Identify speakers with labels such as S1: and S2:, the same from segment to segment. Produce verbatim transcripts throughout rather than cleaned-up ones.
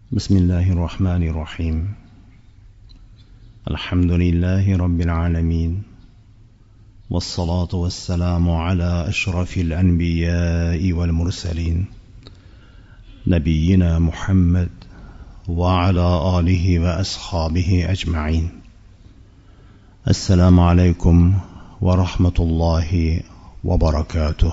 S1: بسم الله الرحمن الرحيم الحمد لله رب العالمين والصلاة والسلام على أشرف الأنبياء والمرسلين نبينا محمد وعلى آله وأصحابه أجمعين. السلام عليكم ورحمة الله وبركاته.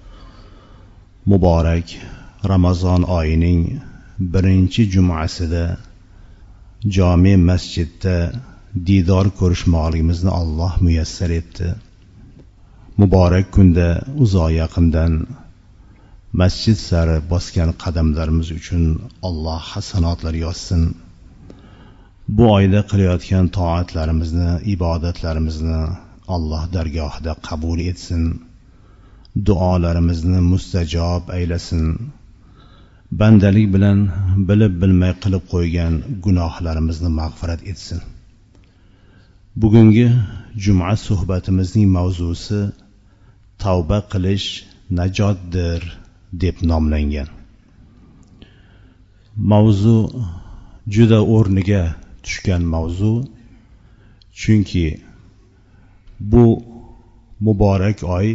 S1: مبارك رمضان آينين birinchi jumasida jome masjidda didor ko'rishmoqligimizni Alloh muyassar etdi. Muborak kunda uzoq yaqindan masjid sari bosgan qadamlarimiz uchun Alloh hasanotlar yozsin. Bu oyda qilayotgan toatlarimizni, ibodatlarimizni Alloh dargohida qabul etsin. Duolarimizni mustajob aylasin. Bandalik bilan bilib bilmay qilib qo'ygan gunohlarimizni mag'firat etsin. Bugungi juma suhbatimizning mavzusi tavba qilish najotdir deb nomlangan. Mavzu juda o'rniga tushgan mavzu, chunki bu muborak oy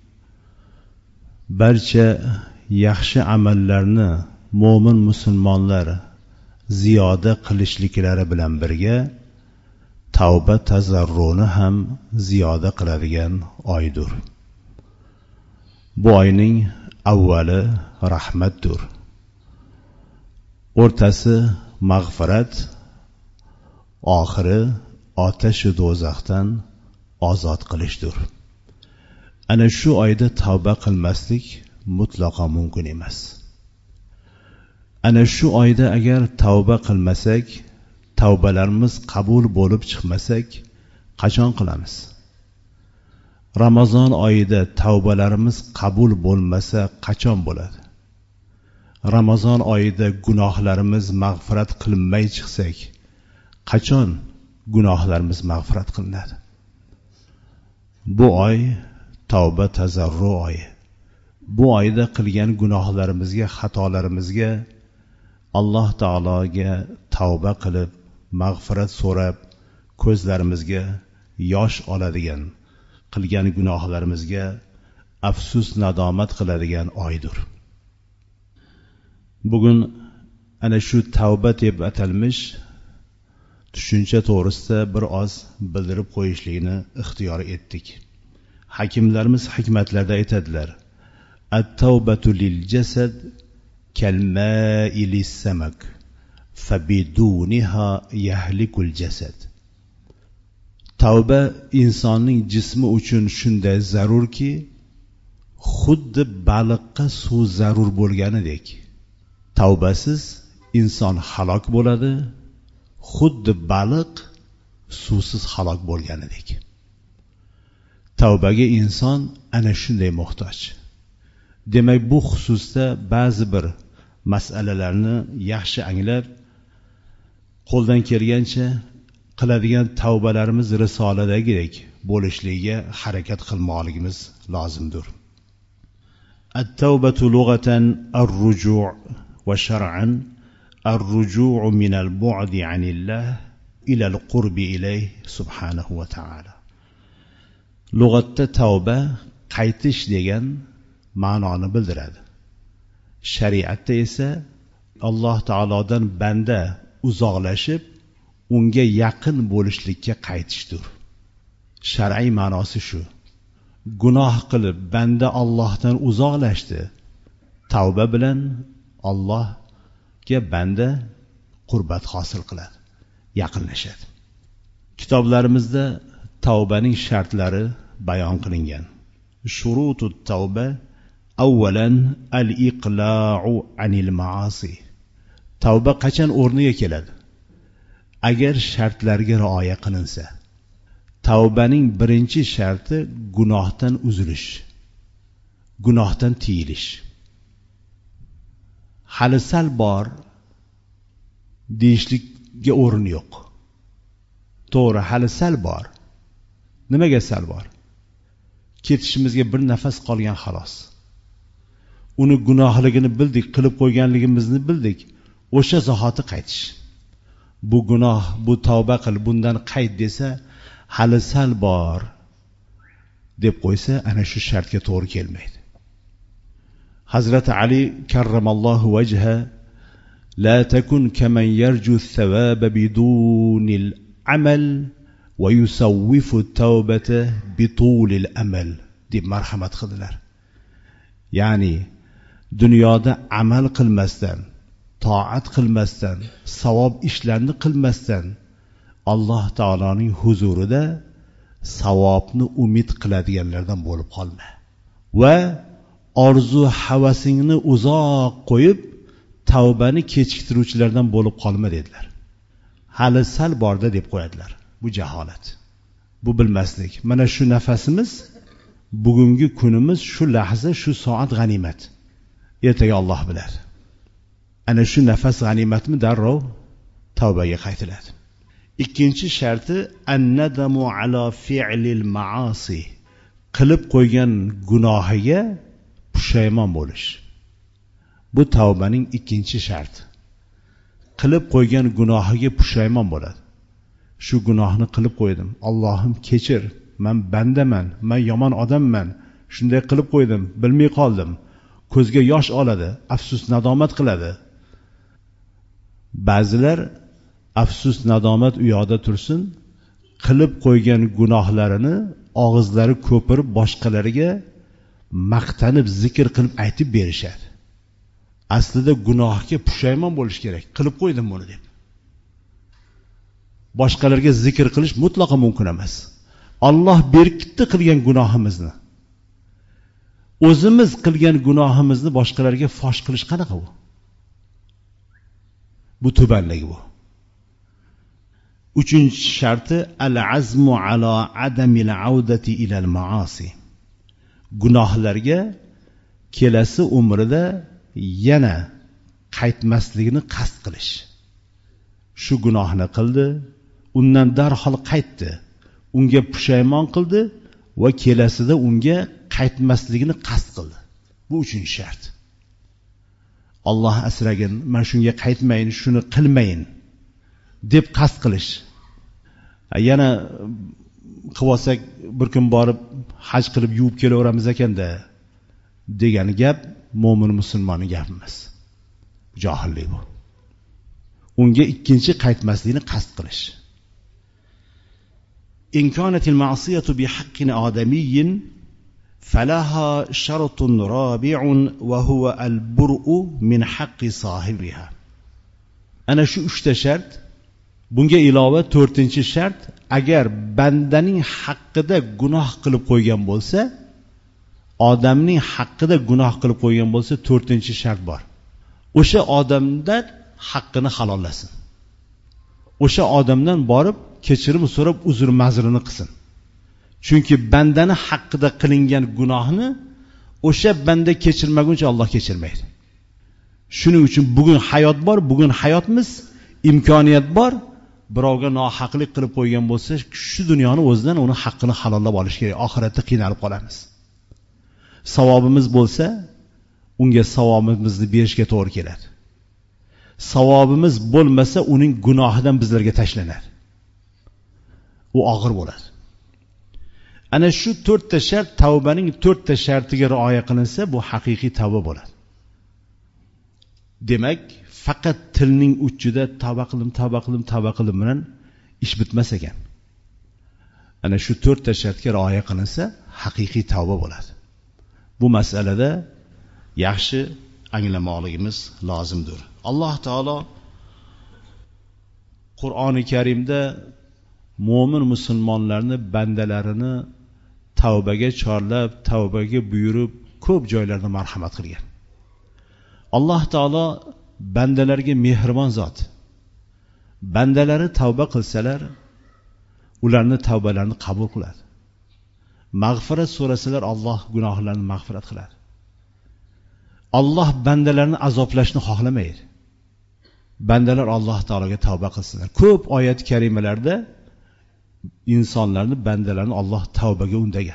S1: barcha yaxshi amallarni mo'min musulmonlar ziyoda qilishliklari bilan birga tavba tazarruni ham ziyoda qiladigan oydir. Bu oyning avvali rahmatdir, o'rtasi mag'firat, oxiri otash do'zaxdan ozod qilishdir. Ana shu oyda tavba qilmaslik mutlaqo mumkin emas. Ana shu oyda agar tavba qilmasak, tavbalarimiz qabul bo'lib chiqmasak, qachon qilamiz? Ramazon oyida tavbalarimiz qabul bo'lmasa qachon bo'ladi? Ramazon oyida gunohlarimiz mag'firat qilinmay chiqsak, qachon gunohlarimiz mag'firat qilinadi? Bu oy tavba tazarru oyi. Bu oyda qilgan gunohlarimizga, xatolarimizga Alloh taologa tavba qilib, mag'firat so'rab, ko'zlarimizga yosh oladigan, qilgan gunohlarimizga afsus nadomat qiladigan oydir. Bugun ana shu tavba deb atalmish tushuncha to'g'risida bir oz bildirib qo'yishlikni ixtiyor etdik. Hakimlarimiz hikmatlarda aytadilar: At-tawbatu lil jasad kalma'i lis-samak fabiduniha yahlikul jasad. Tavba insonning jismi uchun shunday zarurki, xuddi baliqqa suv zarur bo'lganidek. Tavbasiz inson halok bo'ladi, xuddi baliq suvsiz halok bo'lganidek. Tavbaga inson ana shunday muhtoj. Demak, bu xususda ba'zi bir masalalarni yaxshi anglab, qo'ldan kelgancha qiladigan tavbalarimiz risoladagidek bo'lishligiga harakat qilmoqligimiz lozimdir. At-tawbatu lughatan ar-ruju' va shar'an ar-ruju' min al-bu'di 'anillah ila al-qurbi ilayhi subhanahu va ta'ala. Lug'atda tavba qaytish degan ma'noni bildiradi. Shariatda esa Alloh taolodan banda uzoqlashib, unga yaqin bo'lishlikka qaytishdir. Shar'iy ma'nosi shu. Gunoh qilib banda Allohdan uzoqlashdi. Tavba bilan Allohga banda qurbat hosil qiladi, yaqinlashadi. Kitoblarimizda tavbaning shartlari bayon qilingan. Shurutut tavba avvalan al-iqla'u anil ma'asi. Tavba qachon o'rniga keladi? Agar shartlarga rioya qilinsa. Tavbaning birinchi sharti gunohdan uzilish, gunohdan tiyilish. Hali sal bor deyishlikka o'rin yo'q. To'g'ri, hali sal bor. Nimaga sal bor? Ketishimizga bir nafas qolgan xolos. Uni gunohligini bildik, qilib qo'yganligimizni bildik. o'sha zahoti qaytish. Bu gunoh, bu tavba qil, bundan qayt desa, hali sal bor deb qo'ysa, ana shu shartga to'g'ri kelmaydi. Hazrati Ali karramallohu vajha la takun kaman yarju thawaba bidunil amal va yusawwifu tawbata bitulil amal deb marhamat qildilar. Ya'ni dunyoda amal qilmasdan, toat qilmasdan, savob ishlarni qilmasdan Alloh taoloning huzurida savobni umid qiladiganlardan bo'lib qolma. Va orzu havasingni uzoq qo'yib tavbani kechiktiruvchilardan bo'lib qolma dedilar. Hali sal borda deb qo'yadilar. Bu jaholat. Bu bilmaslik. Mana shu nafasimiz, bugungi kunimiz, shu lahza, shu soat g'animat. Ertaga Alloh bilar. Ana shu nafas g'animatmi darrov tavbaga qaytiladi. Ikkinchi sharti an-nadamu ala fi'lil ma'asi. Qilib qo'ygan gunohiga pushaymon bo'lish. Bu tavbaning ikkinchi sharti. Qilib qo'ygan gunohiga pushaymon bo'ladi. Shu gunohni qilib qo'ydim. Allohim kechir. Men bandaman, men yomon odamman. Shunday qilib qo'ydim, bilmay qoldim. Ko'zga yosh oladi, afsus nadomat qiladi. Ba'zilar afsus nadomat u yoqda tursin, qilib qo'ygan gunohlarini og'izlari ko'pirib boshqalarga maqtanib zikr qilib aytib berishadi. Aslida gunohga pushaymon bo'lish kerak. Qilib qo'ydim buni deb. Boshqalarga zikr qilish mutlaqo mumkin emas. Alloh berkitdi qilgan gunohimizni. O'zimiz qilgan gunohimizni boshqalarga fosh qilish qanaqa bu? Bu tubanligi bu. Uchinchi sharti al-azmu ala adamil audati ila al-maasi. Gunohlarga kelasi umrida yana qaytmasligini qasd qilish. Shu gunohni qildi, undan darhol qaytdi, unga pushaymon qildi va kelasida unga qaytmasligini qasd qildi. Bu uchinchi shart. Alloh asragin, men shunga qaytmayin, shuni qilmayin deb qasd qilish. Yana qilib olsak, bir kun borib haj qilib yuvib kelaveramiz ekanda degan gap mo'min musulmonning gapi emas. Johillik bu. Unga ikkinchi qaytmaslikni qasd qilish. In kanatil ma'siyatu bi haqqin adamiyyin falaha shartun rabi'un va huwa al-bur'u min haqqi sohibiha. Ana shu uchta shart. Bunga ilova to'rtinchi shart, agar bandaning haqqida gunoh qilib qo'ygan bo'lsa, odamning haqqida gunoh qilib qo'ygan bo'lsa, to'rtinchi shart bor. O'sha odamdan haqqini halollasin. O'sha odamdan borib kechirim so'rab uzr mazrini qilsin. Chunki bandani haqqida qilingan gunohni o'sha banda kechirmaguncha Alloh kechirmaydi. Shuning uchun bugun hayot bor, bugun hayotmiz, imkoniyat bor. Birovga nohaqlik qilib qo'ygan bo'lsa, shu dunyoni o'zidan uni haqqini halollab olish kerak. Oxiratda qiynalib qolamiz. Savobimiz bo'lsa, unga savobimizni berishga to'g'ri keladi. Savobimiz bo'lmasa, uning gunohidan bizlarga tashlanadi. U og'ir bo'ladi. Ana shu to'rtta shart, tavbaning to'rtta shartiga rioya qilinsa, bu haqiqiy tavba bo'ladi. Demak, faqat tilning uchida tavba qildim, tavba qildim, tavba qildim bilan ish bitmas ekan. Ana shu to'rtta shartga rioya qilinsa, haqiqiy tavba bo'ladi. Bu masalada yaxshi anglamoqligimiz lozimdir. Alloh taolo Qur'oni Karimda mo'min musulmonlarni, bandalarini tavbaga chorlab, tavbaga buyurib, ko'p joylarda marhamat qilgan. Alloh taolo bandalarga mehribon zot. Bandalari tavba qilsalar, ularni tavbalarini qabul qiladi. Mag'firat so'rasalar, Alloh gunohlarini mag'firat qiladi. Alloh bandalarni azoblashni xohlamaydi. Bandalar Alloh taologa tavba qilsinlar. Ko'p oyat karimalarda insonlarni, bandalarni Alloh tavbaga undagan.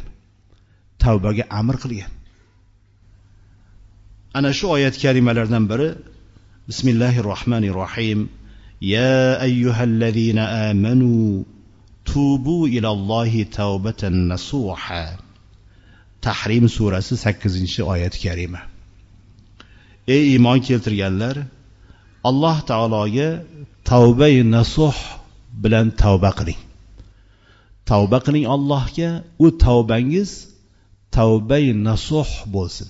S1: Tavbaga amr qilgan. Ana shu oyat karimalardan biri Bismillahir Rahmanir Rahim. Ya ayyuhallazina amanu tubu ilallohi tawbatan nasuha. Tahrim surasi sakkizinchi oyat karima. Ey iymon keltirganlar, Alloh taologa tavba-i nasuh bilan tavba qiling. Tavba qiling Allohga, u tavbangiz tavba-i nasuh bo'lsin.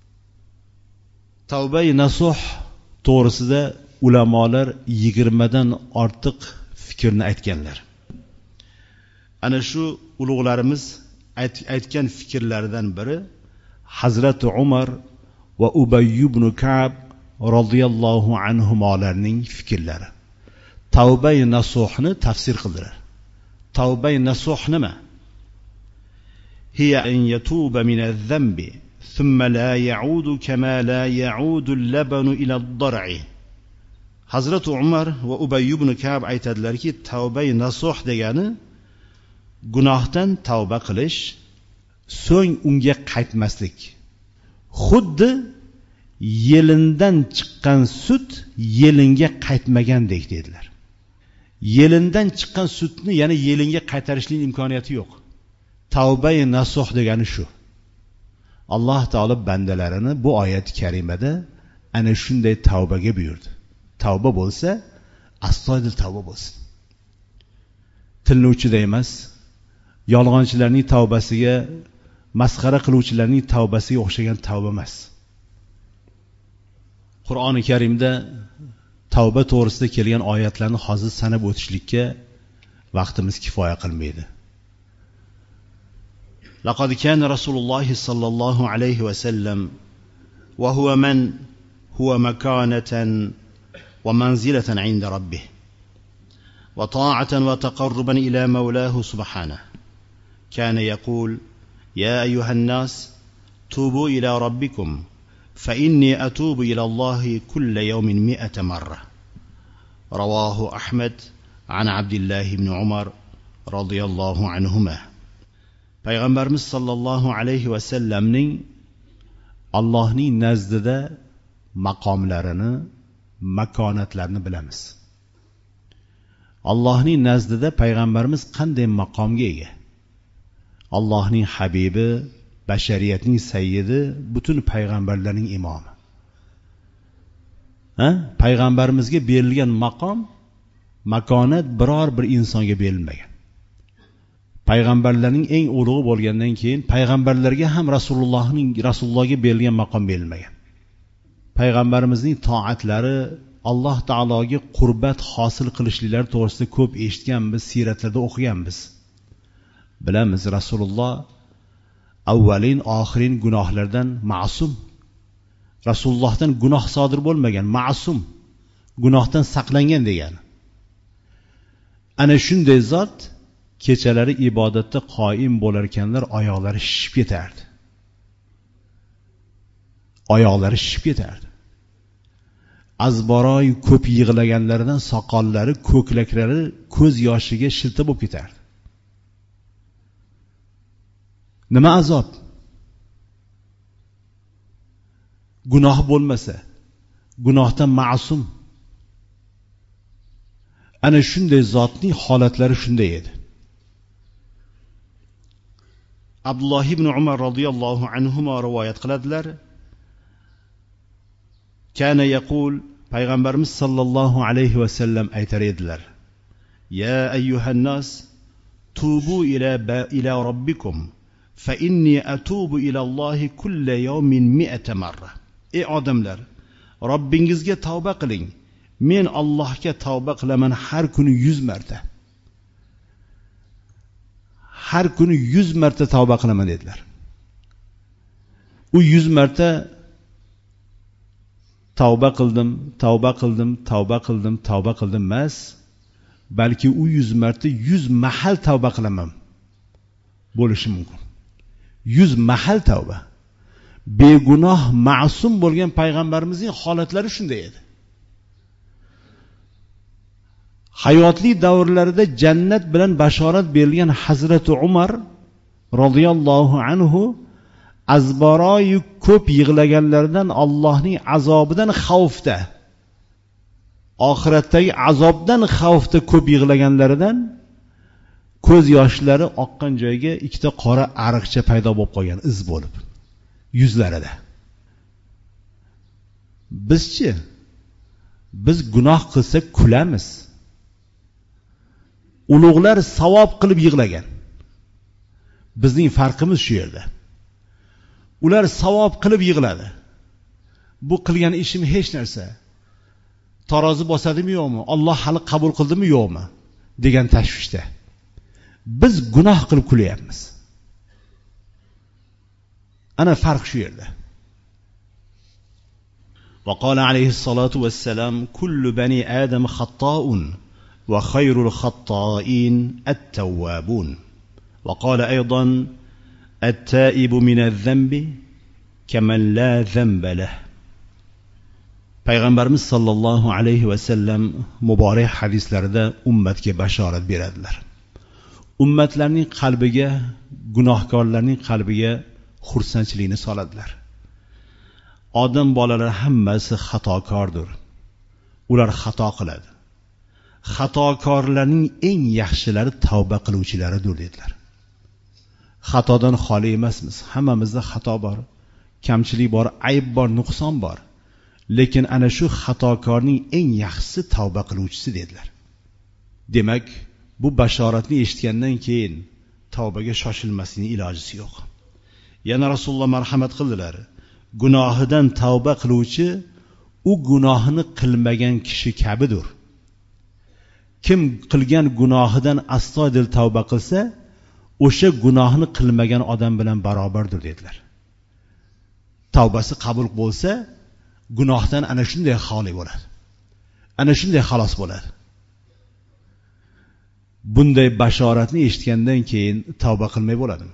S1: Tavba-i nasuh to'g'risida ulamolar yigirmadan ortiq fikrni aytganlar. Ana shu ulug'larimiz aytgan fikrlaridan biri Hazrat Umar va Ubay ibn Ka'b radhiyallohu anhumolarning fikrlari. Tavba-i nasuhni tafsir qildilar. Tavba-i nasuh nima? Hiya an yatuba min az-zambi thumma la ya'udu kama la ya'udu al-labanu ila ad-dar'i. Hazrat Umar va Ubay ibn Ka'b aytadilarki, tavba-i nasuh degani gunohdan tavba qilish, so'ng unga qaytmaslik. Xuddi yelindan chiqqan sut yelinga qaytmagandek dedilar. Yelindan chiqqan sutni yana yelinga qaytarishning imkoniyati yo'q. Tavba-i nasuh degani shu. Alloh taolo bandalarini bu oyat karimada ana shunday tavbaga buyurdi. Tavba bo'lsa, astoydil tavba bo'lsin. Tilni uchida emas, yolg'onchilarning tavbasiga, masxara qiluvchilarning tavbasiga o'xshagan tavba emas. Qur'oni Karimda tavba to'g'risida kelgan oyatlarni hozir sanab o'tishlikka vaqtimiz kifoya qilmaydi. Laqad kana Rasululloh sallallohu alayhi va sallam va huwa man huwa makanatan wa manzilatan 'inda rabbih wa ta'atan wa taqarruban ila mawlahu subhanahu. Kana yaqul ya ayyuhan nas tubu ila rabbikum fa inni atubu ila Allahi kulla yawmin mi'ata marra. Rawahu Ahmad an Abdullah ibn Umar radhiyallohu anhuma. Payg'ambarimiz sallallohu alayhi va sallamning Allohning nazdida maqomlarini, makonatlarini bilamiz. Allohning nazdida payg'ambarimiz qanday maqomga ega? Allohning habibi, bashariyatning sayyidi, butun payg'ambarlarning imomi. Ha? Payg'ambarimizga berilgan maqom, makonat biror bir insonga berilmagan. Payg'ambarlarning eng ulug'i bo'lgandan keyin payg'ambarlarga ham Rasulullohning Rasulullohga berilgan maqom berilmagan. Payg'ambarimizning toatlari, Alloh taologa qurbat hosil qilishliklari to'g'risida ko'p eshitganmiz, siyratlarda o'qiganmiz. Bilamiz, Rasululloh avvalin oxirin gunohlardan ma'sum. Rasulullohdan gunoh sodir bo'lmagan, ma'sum, gunohdan saqlangan degani. Ana shunday zot kechalari ibodatda qoim bo'lar ekanlar, oyoqlari shishib ketardi. Oyoqlari shishib ketardi. Azboroy ko'p yig'laganlaridan soqollari, ko'klaklari ko'z yoshiga shilta bo'lib ketardi. Nima azob? Gunoh bo'lmasa, gunohdan ma'sum. Ana shunday zotning holatlari shunday edi. Abdullah ibn Umar radhiyallohu anhuma rivoyat qiladilar. Kana yaqul, payg'ambarimiz sallallohu alayhi va sallam aytar edilar: Ya ayyuhan nas tubu ila ila robbikum fa inni atubu ila Allohi kulla yawmin mi'ata marra. Ey odamlar, Robbingizga tavba qiling. Men Allohga tavba qilaman har kuni yuz marta. Har kuni yuz marta tavba qilaman dedilar. U yuz marta tavba qildim, tavba qildim, tavba qildim, tavba qildim emas, balki u yuz marta yuz mahal tavba qilaman bo'lishi mumkin. yuz mahal tavba. Begunoh, ma'sum bo'lgan payg'ambarimizning holatlari shunday edi. Hayotli davrlarida jannat bilan bashorat berilgan Hazrat Umar radhiyallohu anhu azbaroy ko'p yig'laganlardan Allohning azobidan xavfda. oxiratdagi azobdan xavfda ko'p yig'laganlaridan ko'z yoshlari oqqan joyga ikkita qora ariqcha paydo bo'lib qolgan, iz bo'lib yuzlarida. Bizchi? Biz gunoh qilsak kulamiz. Ulug'lar savob qilib yig'lagan. Bizning farqimiz shu yerda. Ular savob qilib yig'ladi. Bu qilgan ishim hech narsa. Tarozi bosadimi yo'qmi? Alloh hali qabul qildimi yo'qmi? degan tashvishda. Biz gunoh qilib kulyapmiz. Ana farq shu yerda. وقال عليه الصلاة والسلام كل بني آدم خطاء وخير الخطائين التوابون. وقال أيضا التائب من الذنب كمن لا ذنب له. Payg'ambarimiz sallallohu alayhi va sallam muborak hadislarida ummatga bashorat beradilar. Ummatlarning qalbiga, gunohkorlarning qalbiga xursandchilikni soladilar. Odam bolalari hammasi xatokordir. Ular xato qiladi. Xatokorlarning eng yaxshilari tavba qiluvchilaridir dedilar. Xatodan xoli emasmiz. Hammamizda xato bor, kamchilik bor, ayb bor, nuqson bor. Lekin ana shu xatokorning eng yaxshisi tavba qiluvchisi dedilar. Demak, bu bashoratni eshitgandan keyin tavbaga shoshilmaslikning ilojisi yo'q. Yana Rasululloh marhamat qildilar. Gunohidan tavba qiluvchi u gunohini qilmagan kishi kabidir. Kim qilgan gunohidan astoydil tavba qilsa, o'sha gunohni qilmagan odam bilan barobardir dedilar. Tavbasi qabul bo'lsa, gunohdan ana shunday xoli bo'ladi. Ana shunday xalos bo'ladi. Bunday bashoratni eshitgandan keyin tavba qilmay bo'ladimi?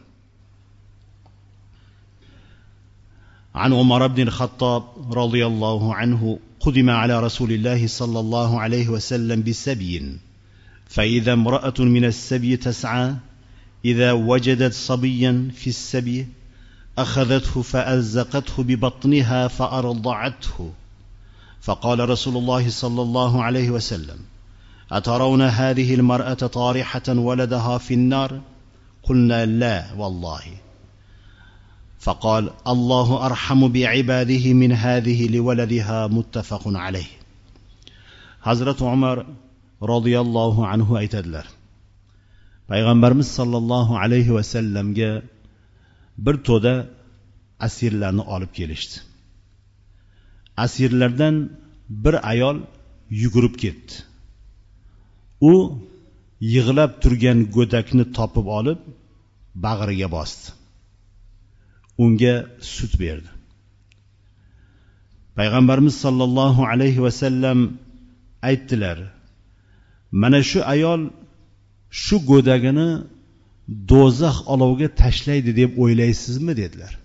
S1: عن عمر بن الخطاب رضي الله عنه قدم على رسول الله صلى الله عليه وسلم بسبي، فإذا امرأة من السبي تسعى، إذا وجدت صبيا في السبي أخذته فألزقته ببطنها فأرضعته، فقال رسول الله صلى الله عليه وسلم: أترون هذه المرأة طارحة ولدها في النار؟ قلنا لا والله. فقال: الله أرحم بعباده من هذه لولدها. متفق عليه. Hazrat Umar radhiyallohu anhu aytadilar. Payg'ambarimiz sallallohu alayhi va sallamga bir to'da asirlarni olib kelishdi. Asirlardan bir ayol yugurib ketdi. U yig'lab turgan go'dakni topib olib bag'riga bosdi. Unga sut berdi. Payg'ambarimiz sallallohu alayhi va sallam aytdilar: mana shu ayol shu go'dagini do'zax oloviga tashlaydi deb o'ylaysizmi dedilar.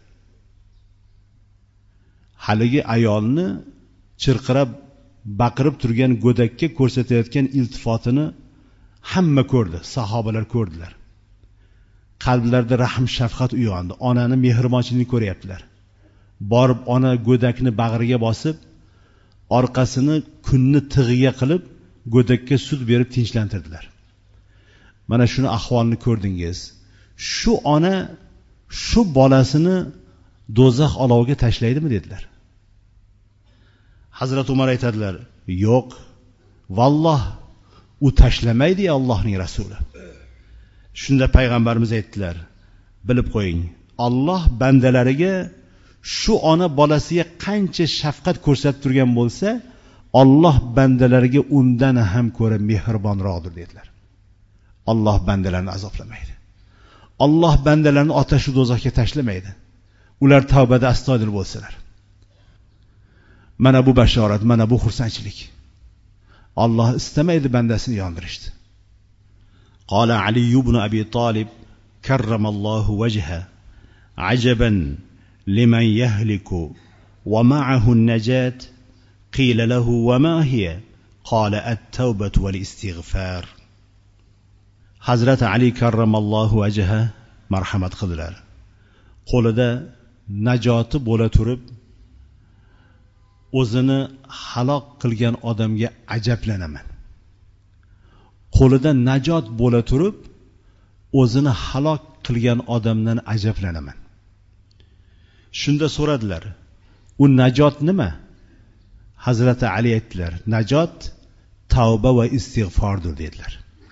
S1: Haligi ayolni chirqirab baqirib turgan go'dakka ko'rsatayotgan iltifotini hamma ko'rdi, sahobalar ko'rdilar. Qalblarida rahm shafqat uyg'ondi. Onani mehribonchiligini ko'ryaptilar. Borib ona go'dakni bag'riga bosib, orqasini kunni tig'iga qilib go'dakka sut berib tinchlantirdilar. Mana shuni ahvolni ko'rdingiz. Shu ona shu bolasini do'zax oloviga tashlaydimi dedilar. Hazrat Umar aytadilar: "Yo'q, valloh u tashlamaydi ya Allohning rasuli." Shunda payg'ambarimiz aytdilar: "Bilib qo'ying, Alloh bandalariga shu ona bolasiga qancha shafqat ko'rsatib turgan bo'lsa, Alloh bandalariga undan ham ko'ra mehribonroqdir" dedilar. Alloh bandalarni azoblamaydi. Alloh bandalarni otash va do'zaxga tashlamaydi. Ular tavbada astoydil bo'lsalar. Mana bu bashorat, mana bu xursandchilik. Alloh istamaydi bandasini yondirishni. قال علي بن أبي طالب كرم الله وجهه: عجبا لمن يهلك ومعه النجاة. قيل له: وما هي؟ قال: التوبة والاستغفار. Hazrat Ali karramallohu vajha marhamat qildilar. Qo'lida najoti bo'la turib o'zini halok qilgan odamga ajablanaman. Qo'lida najot bo'la turib o'zini halok qilgan odamdan ajablanaman. Shunda so'radilar, u najot nima? Hazrati Ali aytdilar, najot tavba va istig'fordir dedilar.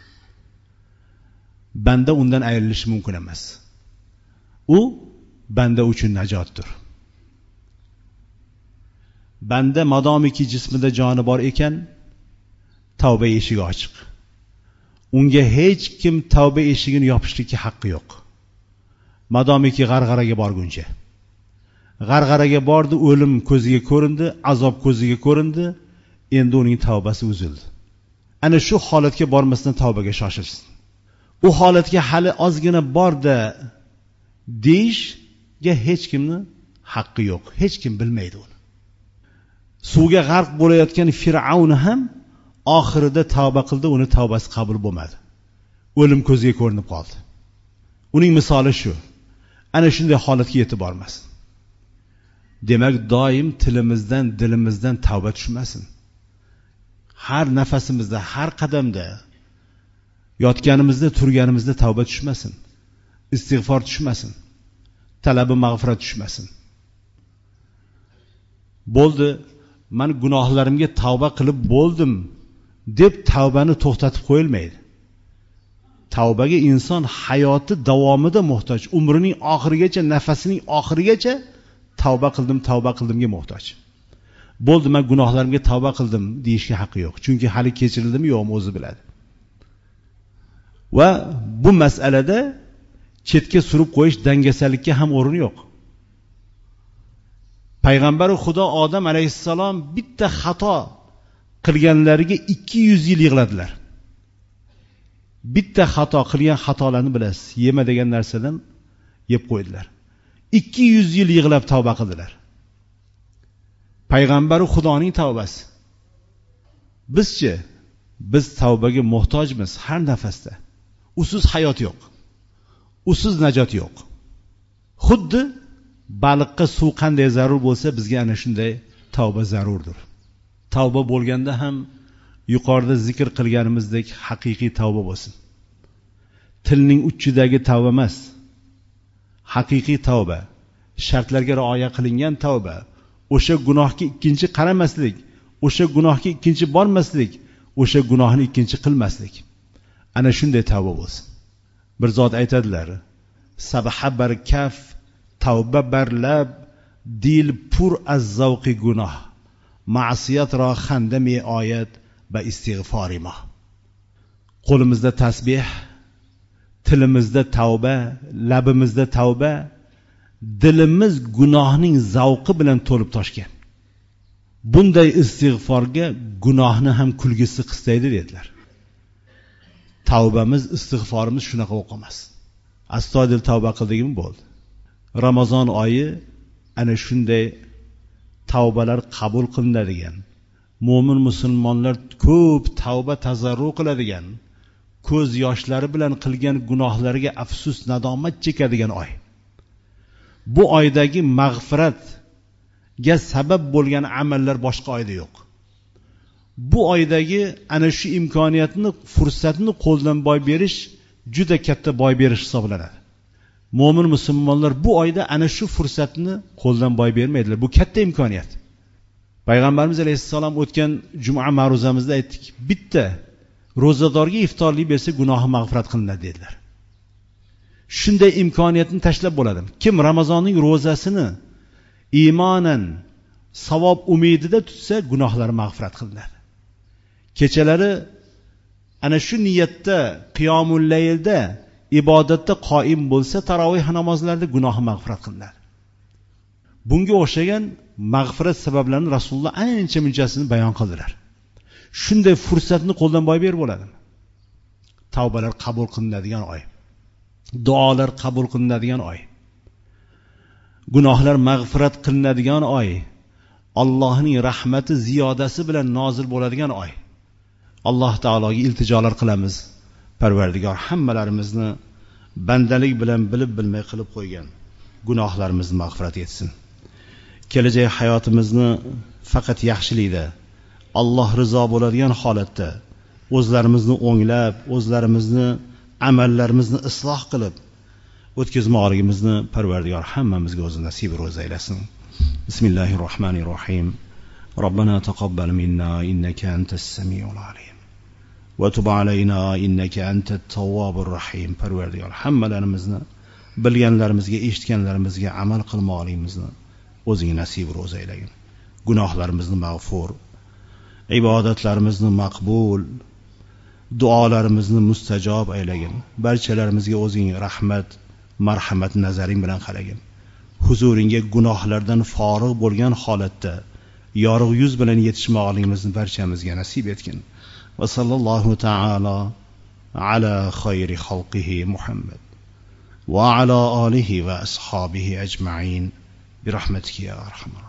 S1: Banda undan ayrilishi mumkin emas. U banda uchun najotdir. Banda madomiki jismida joni bor ekan, tavba eshigi ochiq. Unga hech kim tavba eshigini yopishlikka haqqi yo'q. Madomiki g'arg'araga borguncha. G'arg'araga bordi, o'lim ko'ziga ko'rindi, azob ko'ziga ko'rindi, endi uning tavbasi uzildi. Ana shu holatga bormasdan tavbaga shoshilsin. U holatga hali ozgina borda deyishga hech kimni haqqi yo'q. Hech kim bilmaydi uni. Suvga g'arq bo'layotgan Fir'avn ham oxirida tavba qildi, uni tavbasi qabul bo'lmadi. O'lim ko'ziga ko'rinib qoldi. Uning misoli shu. Ana shunday holatga yetib bormasin. Demak, doim tilimizdan, dilimizdan tavba tushmasin. Har nafasimizda, har qadamda, yotganimizda, turganimizda tavba tushmasin. Istig'for tushmasin. Talabi mag'firat tushmasin. Bo'ldi, men gunohlarimga tavba qilib bo'ldim deb tavbani to'xtatib qo'yilmaydi. Tavbaga inson hayoti davomida muhtoj. Umrining oxirigacha, nafasining oxirigacha tavba qildim, tavba qildimga muhtoj. Bo'ldi, men gunohlarimga tavba qildim deyishga haqqi yo'q. Chunki hali kechirildimi yo'qmi o'zi biladi. Va bu masalada chetga surib qo'yish, dangasalikka ham o'rin yo'q. Payg'ambar Xudo Odam alayhissalom bitta xato qilganlariga ikki yuz yil yig'ladilar. Bitta xato qilgan xatolarni bilasiz, yema degan narsadan yeb qo'ydilar. ikki yuz yil yig'lab tavba qildilar. Payg'ambar Xudoning tavbasi. Bizchi, biz tavbaga muhtojmiz har nafasda. Usiz hayot yo'q. Usiz najot yo'q. Xuddi baliqqa suv qanday zarur bo'lsa, bizga ana shunday tavba zarurdir. Tavba bo'lganda ham yuqorida zikr qilganimizdek haqiqiy tavba bo'lsin. Tilning uchidagi tavba emas. Haqiqiy tavba, shartlarga rioya qilingan tavba, o'sha gunohga ikkinchi qaramaslik, o'sha gunohga ikkinchi bormaslik, o'sha gunohni ikkinchi qilmaslik. Ana shunday tavba bo'lsin. Bir zot aytadilar, sabha bar kaf, tavba bar lab, dil pur az zavqi gunoh, ma'siyat ro xandami oyat va istig'forima. Qo'limizda tasbih, tilimizda tavba, labimizda tavba, dilimiz gunohning zavqi bilan to'lib toshgan. Bunday istig'forga gunohni ham kulgisi qistaydi dedilar. Tavbamiz, istig'forimiz shunaqa o'qimas. Astoydil tavba qildikmi bo'ldi. Ramazon oyi ana shunday tavbalar qabul qilinadigan, mo'min musulmonlar ko'p tavba tazarru qiladigan, ko'z yoshlari bilan qilgan gunohlariga afsus, nadomat chekadigan oy. Bu oydagi mag'firatga sabab bo'lgan amallar boshqa oyda yo'q. Bu oydagi ana shu imkoniyatni, fursatni qo'ldan boy berish juda katta boy berish hisoblanadi. Mo'min musulmonlar bu oyda ana shu fursatni qo'ldan boy bermaydilar. Bu katta imkoniyat. Payg'ambarimiz alayhissalom o'tgan juma ma'ruzamizda aytdik, bitta ro'zadorga iftorlik bersa gunohi mag'firat qilinadi dedilar. Shunday imkoniyatni tashlab bo'ladimi? Kim Ramazonning ro'zasini iymonan, savob umidida tutsa, gunohlari mag'firat qilinadi. Kechalari ana shu niyatda qiyomul laylda ibodatda qoim bo'lsa, tarovih namozlarida gunohi mag'firat qilinadi. Bunga o'xshagan mag'firat sabablarini Rasululloh ancha munchasini bayon qildilar. Shunday fursatni qo'ldan boy berib bo'ladimi? Tavbalar qabul qilinadigan oy. Duolar qabul qilinadigan oy. Gunohlar mag'firat qilinadigan oy. Allohning rahmati ziyodasi bilan nozil bo'ladigan oy. Alloh taologa iltijolar qilamiz. Parvardigor hammalarimizni bandalik bilan bilib bilmay qilib qo'ygan gunohlarimizni mag'firat etsin. Kelajak hayotimizni faqat yaxshilikda, Alloh rizo bo'ladigan holatda o'zlarimizni o'nglab, o'zlarimizni amallarimizni isloh qilib o'tkazmoqligimizni Parvardigor hammamizga o'zi nasib ro'za aylasin. Bismillahir rohmanir rohim. Robbana taqabbal minna innaka antas samiul alim va tub alayna innaka antat tawwabur rahim. Parvardigor hammalarimizni bilganlarimizga, eshitganlarimizga amal qilmoqligimizni o'zing nasib ro'za aylagin. Gunohlarimizni mag'fur, ibodatlarimizni maqbul, duolarimizni mustajob aylagin. Barchalarimizga o'zing rahmat, marhamat nazaring bilan qaragin. Huzuringga gunohlardan forig' bo'lgan holatda yorug' yuz bilan yetishmoqligimizni barchamizga nasib etgin. Va sallallohu ta'ala ala khayri xalqihi Muhammad va ala alihi va ashabihi ajma'in bi rahmatika ya arhamar